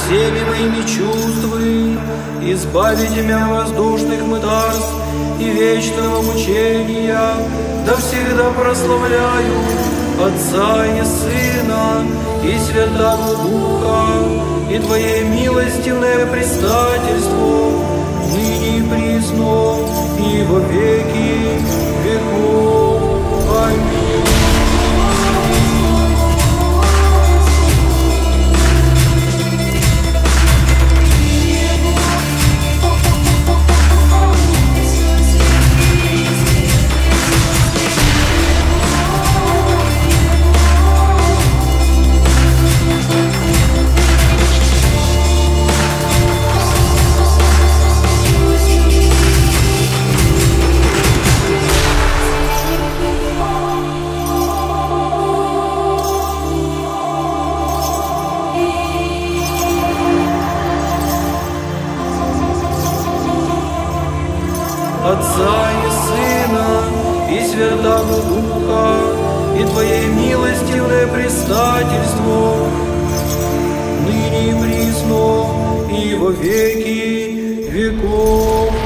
всеми моими чувствами, избавите меня воздушных мытарств и вечного мучения, да всегда прославляю Отца и Сына и Святого Духа, и Твое милостивное предстательство, ныне и присно, и во веки веков. Аминь. Отца и Сына и Святого Духа, и Твое милостивое предстательство, ныне и присно, и во веки веков.